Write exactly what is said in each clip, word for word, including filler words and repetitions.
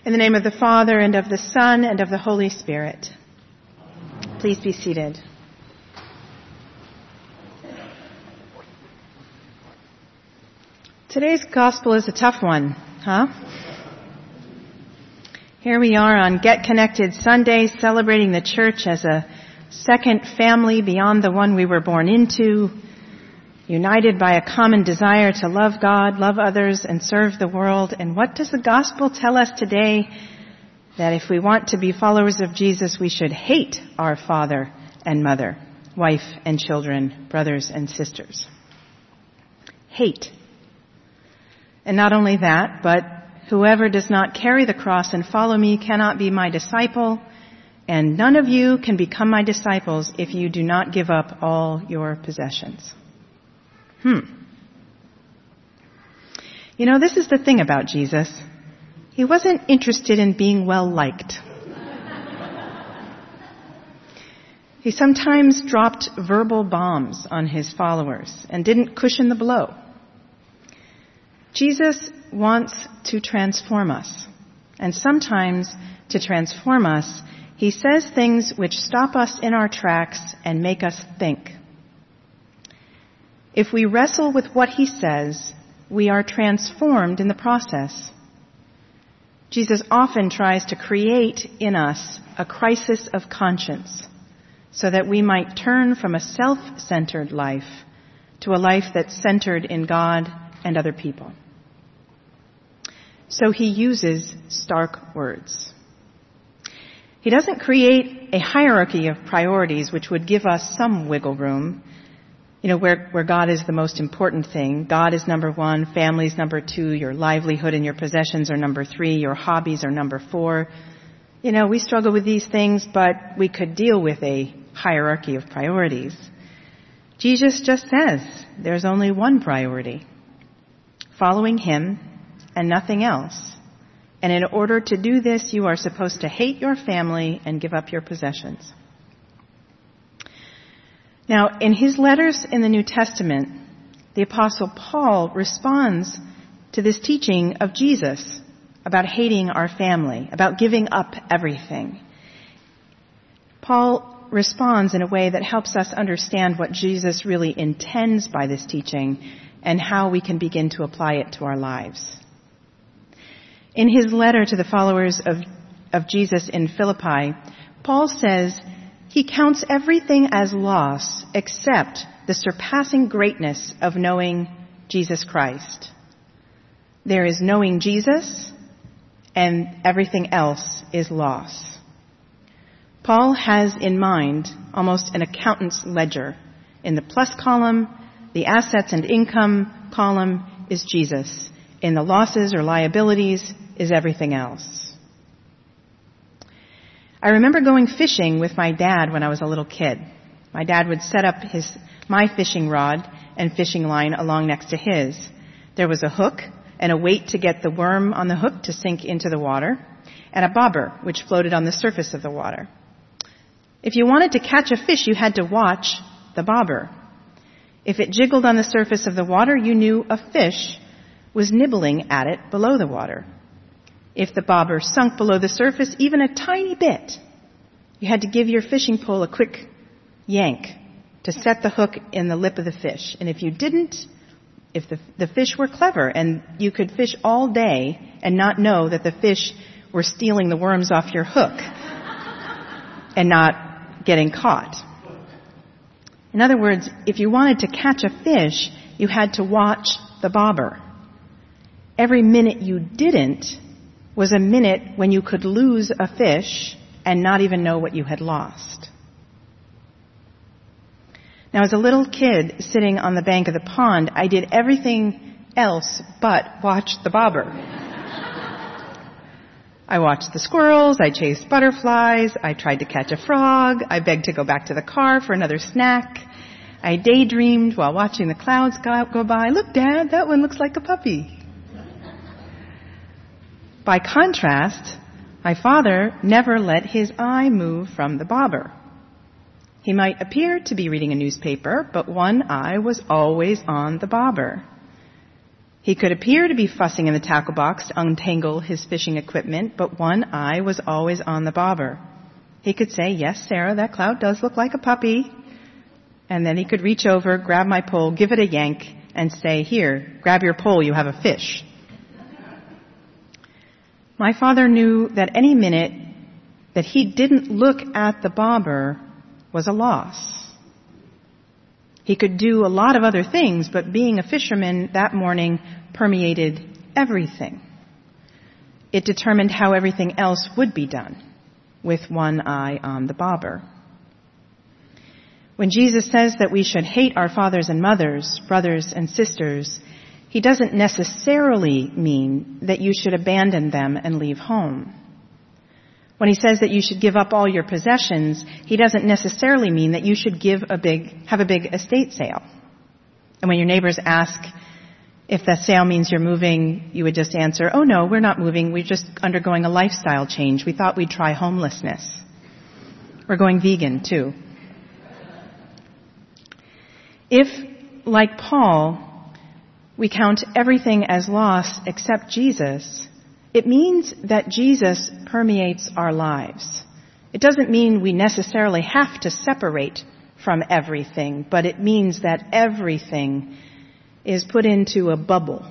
In the name of the Father, and of the Son, and of the Holy Spirit. Please be seated. Today's gospel is a tough one, huh? Here we are on Get Connected Sunday, celebrating the church as a second family beyond the one we were born into, united by a common desire to love God, love others, and serve the world. And what does the gospel tell us today? That if we want to be followers of Jesus, we should hate our father and mother, wife and children, brothers and sisters. Hate. And not only that, but whoever does not carry the cross and follow me cannot be my disciple, and none of you can become my disciples if you do not give up all your possessions. Hmm. You know, this is the thing about Jesus. He wasn't interested in being well-liked. He sometimes dropped verbal bombs on his followers and didn't cushion the blow. Jesus wants to transform us. And sometimes, to transform us, he says things which stop us in our tracks and make us think. If we wrestle with what he says, we are transformed in the process. Jesus often tries to create in us a crisis of conscience so that we might turn from a self-centered life to a life that's centered in God and other people. So he uses stark words. He doesn't create a hierarchy of priorities which would give us some wiggle room. You know, where, where God is the most important thing. God is number one, family is number two, your livelihood and your possessions are number three, your hobbies are number four. You know, we struggle with these things, but we could deal with a hierarchy of priorities. Jesus just says there's only one priority. Following him and nothing else. And in order to do this, you are supposed to hate your family and give up your possessions. Now, in his letters in the New Testament, the Apostle Paul responds to this teaching of Jesus about hating our family, about giving up everything. Paul responds in a way that helps us understand what Jesus really intends by this teaching and how we can begin to apply it to our lives. In his letter to the followers of, of Jesus in Philippi, Paul says, he counts everything as loss except the surpassing greatness of knowing Jesus Christ. There is knowing Jesus, and everything else is loss. Paul has in mind almost an accountant's ledger. In the plus column, the assets and income column is Jesus. In the losses or liabilities is everything else. I remember going fishing with my dad when I was a little kid. My dad would set up his my fishing rod and fishing line along next to his. There was a hook and a weight to get the worm on the hook to sink into the water, and a bobber which floated on the surface of the water. If you wanted to catch a fish, you had to watch the bobber. If it jiggled on the surface of the water, you knew a fish was nibbling at it below the water. If the bobber sunk below the surface even a tiny bit, you had to give your fishing pole a quick yank to set the hook in the lip of the fish. And if you didn't, if the, the fish were clever and you could fish all day and not know that the fish were stealing the worms off your hook and not getting caught. In other words, if you wanted to catch a fish, you had to watch the bobber. Every minute you didn't was a minute when you could lose a fish and not even know what you had lost. Now, as a little kid sitting on the bank of the pond, I did everything else but watch the bobber. I watched the squirrels, I chased butterflies, I tried to catch a frog, I begged to go back to the car for another snack. I daydreamed while watching the clouds go, go by. Look, Dad, that one looks like a puppy. By contrast, my father never let his eye move from the bobber. He might appear to be reading a newspaper, but one eye was always on the bobber. He could appear to be fussing in the tackle box to untangle his fishing equipment, but one eye was always on the bobber. He could say, "Yes, Sarah, that cloud does look like a puppy." And then he could reach over, grab my pole, give it a yank, and say, "Here, grab your pole, you have a fish." My father knew that any minute that he didn't look at the bobber was a loss. He could do a lot of other things, but being a fisherman that morning permeated everything. It determined how everything else would be done, with one eye on the bobber. When Jesus says that we should hate our fathers and mothers, brothers and sisters, he doesn't necessarily mean that you should abandon them and leave home. When he says that you should give up all your possessions, he doesn't necessarily mean that you should give a big, have a big estate sale. And when your neighbors ask if that sale means you're moving, you would just answer, "Oh no, we're not moving. We're just undergoing a lifestyle change. We thought we'd try homelessness. We're going vegan too." If, like Paul, we count everything as loss except Jesus, it means that Jesus permeates our lives. It doesn't mean we necessarily have to separate from everything, but it means that everything is put into a bubble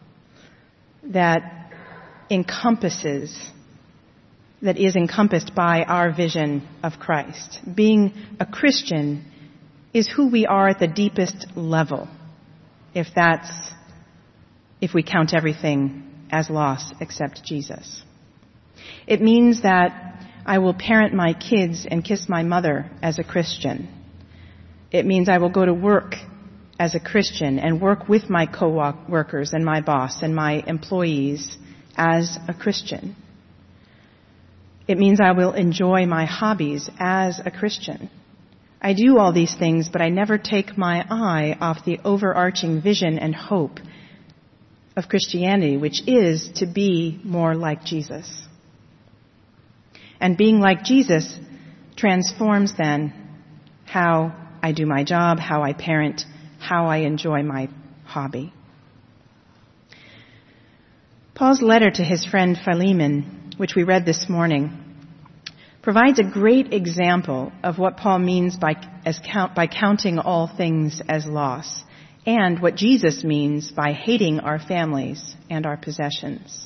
that encompasses, that is encompassed by our vision of Christ. Being a Christian is who we are at the deepest level, if that's, if we count everything as loss except Jesus. It means that I will parent my kids and kiss my mother as a Christian. It means I will go to work as a Christian and work with my co-workers and my boss and my employees as a Christian. It means I will enjoy my hobbies as a Christian. I do all these things, but I never take my eye off the overarching vision and hope of Christianity, which is to be more like Jesus. And being like Jesus transforms then how I do my job, how I parent, how I enjoy my hobby. Paul's letter to his friend Philemon, which we read this morning, provides a great example of what Paul means by, as count, by counting all things as loss, and what Jesus means by hating our families and our possessions.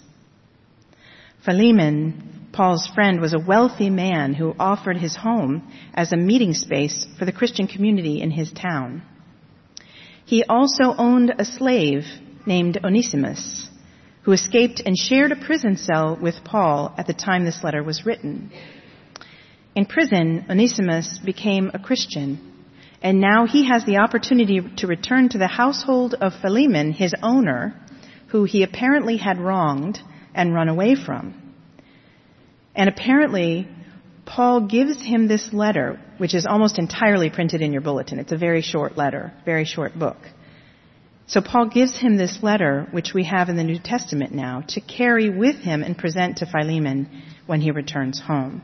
Philemon, Paul's friend, was a wealthy man who offered his home as a meeting space for the Christian community in his town. He also owned a slave named Onesimus, who escaped and shared a prison cell with Paul at the time this letter was written. In prison, Onesimus became a Christian, and now he has the opportunity to return to the household of Philemon, his owner, who he apparently had wronged and run away from. And apparently, Paul gives him this letter, which is almost entirely printed in your bulletin. It's a very short letter, very short book. So Paul gives him this letter, which we have in the New Testament now, to carry with him and present to Philemon when he returns home.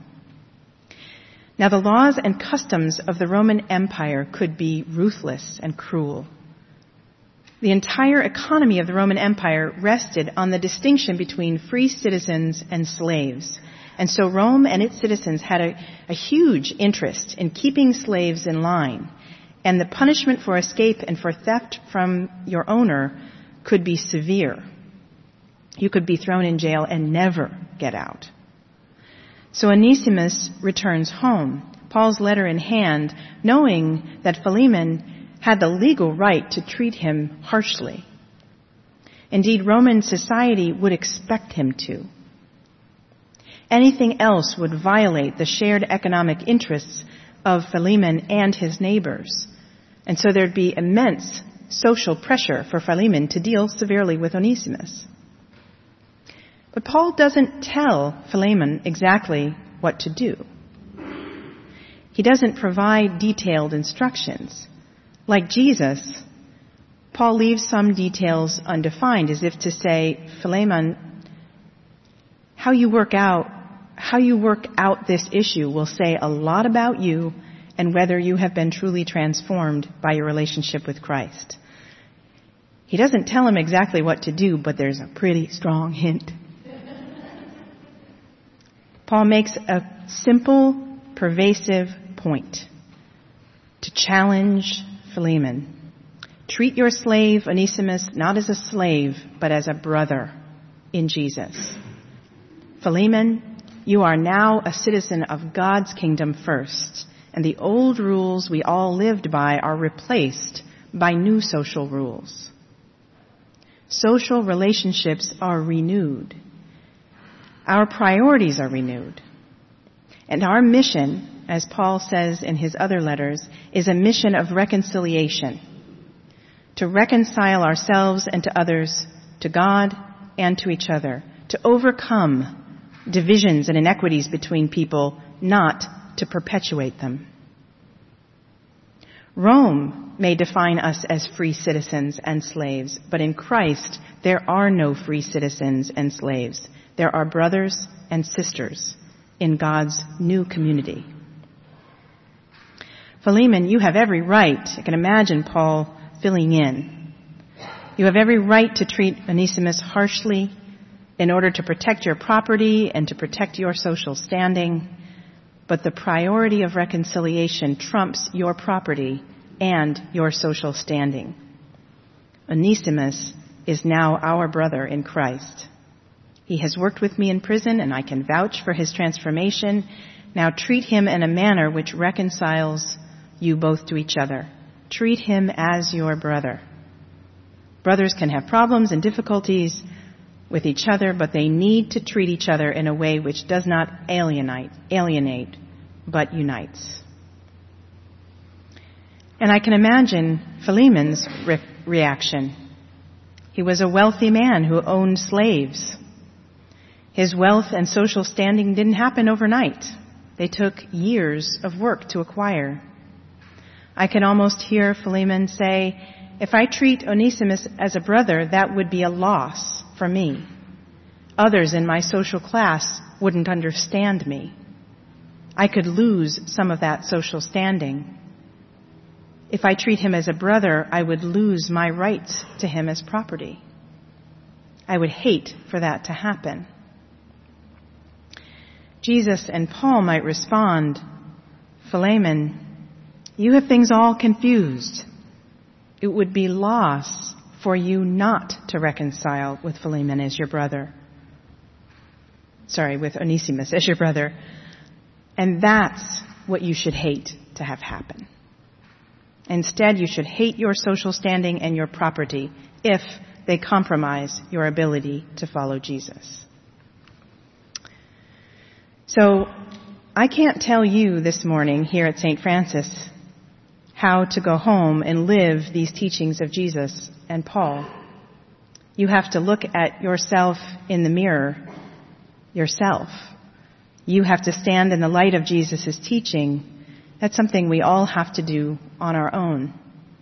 Now, the laws and customs of the Roman Empire could be ruthless and cruel. The entire economy of the Roman Empire rested on the distinction between free citizens and slaves. And so Rome and its citizens had a, a huge interest in keeping slaves in line. And the punishment for escape and for theft from your owner could be severe. You could be thrown in jail and never get out. So Onesimus returns home, Paul's letter in hand, knowing that Philemon had the legal right to treat him harshly. Indeed, Roman society would expect him to. Anything else would violate the shared economic interests of Philemon and his neighbors. And so there'd be immense social pressure for Philemon to deal severely with Onesimus. But Paul doesn't tell Philemon exactly what to do. He doesn't provide detailed instructions. Like Jesus, Paul leaves some details undefined, as if to say, Philemon, how you work out, how you work out this issue will say a lot about you and whether you have been truly transformed by your relationship with Christ. He doesn't tell him exactly what to do, but there's a pretty strong hint. Paul makes a simple, pervasive point to challenge Philemon. Treat your slave, Onesimus, not as a slave, but as a brother in Jesus. Philemon, you are now a citizen of God's kingdom first, and the old rules we all lived by are replaced by new social rules. Social relationships are renewed. Our priorities are renewed. And our mission, as Paul says in his other letters, is a mission of reconciliation. To reconcile ourselves and to others, to God and to each other. To overcome divisions and inequities between people, not to perpetuate them. Rome may define us as free citizens and slaves, but in Christ there are no free citizens and slaves. There are brothers and sisters in God's new community. Philemon, you have every right. I can imagine Paul filling in. You have every right to treat Onesimus harshly in order to protect your property and to protect your social standing. But the priority of reconciliation trumps your property and your social standing. Onesimus is now our brother in Christ. He has worked with me in prison, and I can vouch for his transformation. Now treat him in a manner which reconciles you both to each other. Treat him as your brother. Brothers can have problems and difficulties with each other, but they need to treat each other in a way which does not alienate, alienate, but unites. And I can imagine Philemon's re- reaction. He was a wealthy man who owned slaves. His wealth and social standing didn't happen overnight. They took years of work to acquire. I can almost hear Philemon say, if I treat Onesimus as a brother, that would be a loss for me. Others in my social class wouldn't understand me. I could lose some of that social standing. If I treat him as a brother, I would lose my rights to him as property. I would hate for that to happen. Jesus and Paul might respond, Philemon, you have things all confused. It would be loss for you not to reconcile with Philemon as your brother. Sorry, with Onesimus as your brother. And that's what you should hate to have happen. Instead, you should hate your social standing and your property if they compromise your ability to follow Jesus. So, I can't tell you this morning here at Saint Francis how to go home and live these teachings of Jesus and Paul. You have to look at yourself in the mirror, yourself. You have to stand in the light of Jesus' teaching. That's something we all have to do on our own.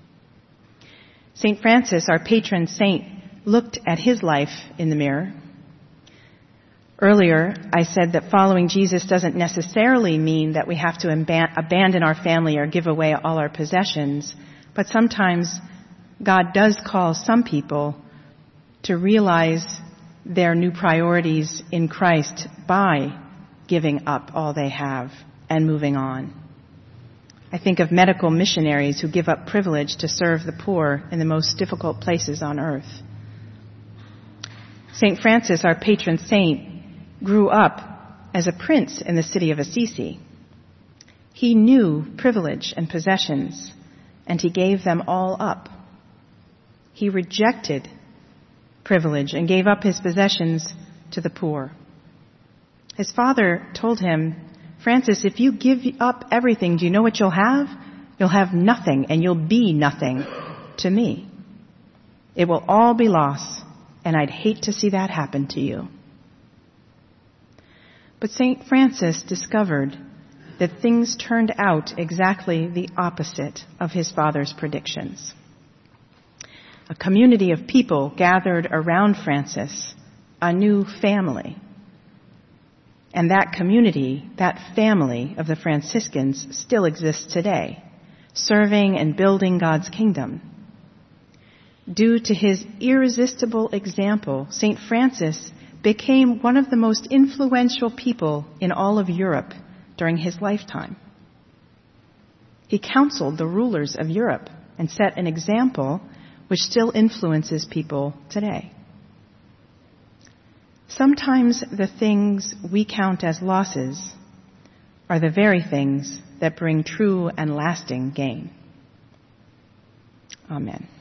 Saint Francis, our patron saint, looked at his life in the mirror. Earlier, I said that following Jesus doesn't necessarily mean that we have to ab- abandon our family or give away all our possessions, but sometimes God does call some people to realize their new priorities in Christ by giving up all they have and moving on. I think of medical missionaries who give up privilege to serve the poor in the most difficult places on earth. Saint Francis, our patron saint, grew up as a prince in the city of Assisi. He knew privilege and possessions, and he gave them all up. He rejected privilege and gave up his possessions to the poor. His father told him, Francis, if you give up everything, do you know what you'll have? You'll have nothing, and you'll be nothing to me. It will all be loss, and I'd hate to see that happen to you. But Saint Francis discovered that things turned out exactly the opposite of his father's predictions. A community of people gathered around Francis, a new family. And that community, that family of the Franciscans still exists today, serving and building God's kingdom. Due to his irresistible example, Saint Francis became one of the most influential people in all of Europe during his lifetime. He counseled the rulers of Europe and set an example which still influences people today. Sometimes the things we count as losses are the very things that bring true and lasting gain. Amen.